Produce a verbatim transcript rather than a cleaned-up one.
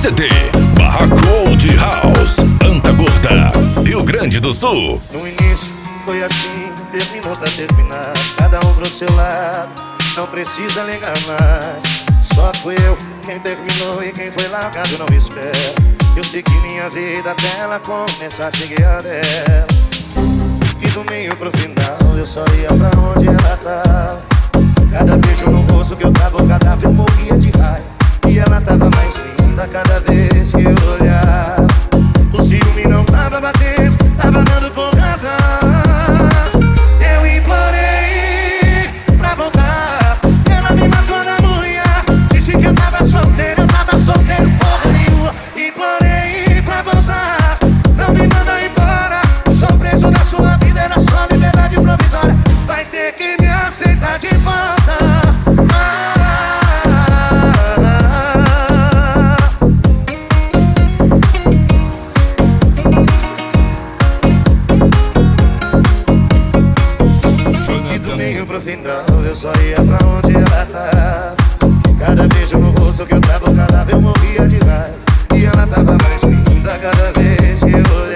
C D Barraco Old House, Anta Gorda, Rio Grande do Sul. No início foi assim, terminou, tá terminado. Cada um pro seu lado, não precisa ligar mais. Só fui eu quem terminou e quem foi largado eu não espero. Eu segui minha vida até ela começar a seguir a dela. E do meio pro final eu só ia pra onde ela tava. Cada beijo no rosto que eu tava, o cadáver eu morria de raiva. E ela tava mais linda cada vez que eu olhava. O ciúme não tava batendo, tava dando porrada. Eu implorei pra voltar, ela me matou na unha. Disse que eu tava solteiro, eu tava solteiro porra nenhuma. Implorei pra voltar, não me manda embora. Sou preso na sua vida, era só liberdade provisória. Vai ter que me aceitar de volta. Pro final eu só ia pra onde ela tava. Cada beijo no rosto que eu tava, o cadáver eu morria de raiva. E ela tava mais linda cada vez que eu olhava.